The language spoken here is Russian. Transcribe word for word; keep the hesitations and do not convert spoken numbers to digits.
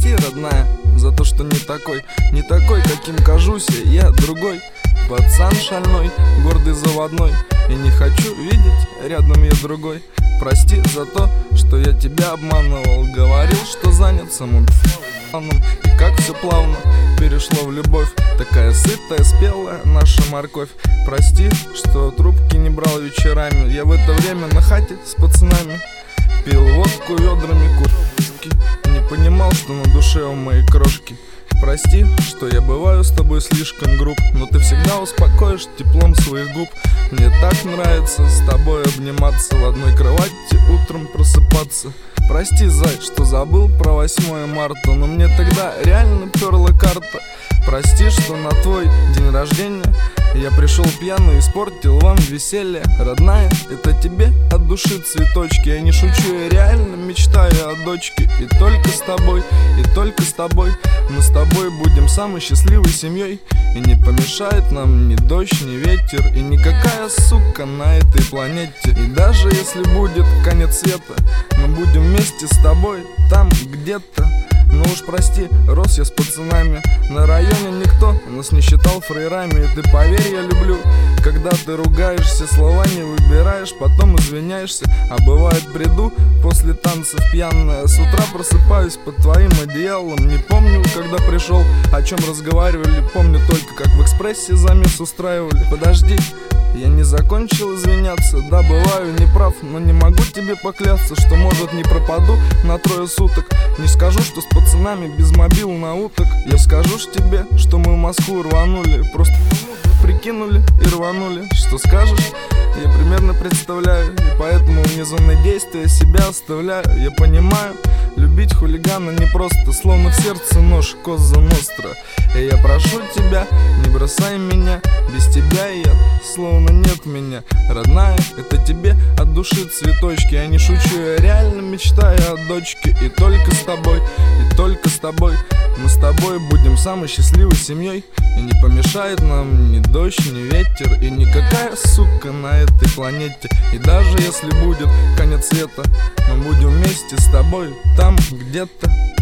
прости, родная, за то, что не такой, не такой, каким кажусь я, я другой. Пацан шальной, гордый заводной, и не хочу видеть рядом я другой. Прости за то, что я тебя обманывал, говорил, что занят самым планом. И как все плавно перешло в любовь, такая сытая, спелая наша морковь. Прости, что трубки не брал вечерами, я в это время на хате с пацанами пил водку ведрами, курки, и не понимал, что на душе у моей крошки. Прости, что я бываю с тобой слишком груб, но ты всегда успокоишь теплом своих губ. Мне так нравится с тобой обниматься, в одной кровати утром просыпаться. Прости, зай, что забыл про восьмое марта, но мне тогда реально перла карта. Прости, что на твой день рождения я пришел пьяный и испортил вам веселье. Родная, это тебе от души цветочки, я не шучу, я реально мечтаю о дочке. И только с тобой, и только с тобой мы с тобой будем самой счастливой семьей. И не помешает нам ни дождь, ни ветер, и никакая сука на этой планете. И даже если будет конец света, мы будем вместе с тобой там где-то. Ну уж прости, рос я с пацанами, на районе никто нас не считал фрейрами. И ты поверь, я люблю, когда ты ругаешься, слова не выбираешь, потом извиняешься. А бывает, приду после танцев пьяная, с утра просыпаюсь под твоим одеялом. Не помню, когда пришел, о чем разговаривали, помню только, как в экспрессе замес устраивали. Подожди, я не закончил извиняться, да, бываю неправ, но не могу тебе поклясться, что, может, не пропаду на трое суток. Не скажу, что с пацанами без мобил на уток. Я скажу ж тебе, что мы в Москву рванули, просто прикинули и рванули. Что скажешь, я примерно представляю, и поэтому вне зоны действия себя оставляю. Я понимаю, любить хулигана непросто, словно в сердце нож, коза ностра. И я прошу тебя, не бросай меня, без тебя я словно нет меня. Родная, это тебе от души цветочки, я не шучу, я реально мечтаю о дочке. И только с тобой, и только с тобой мы с тобой будем самой счастливой семьей. И не помешает нам ни дождь, ни ветер, и никакая сука на этой планете. И даже если будет конец света, мы будем вместе с тобой там где-то.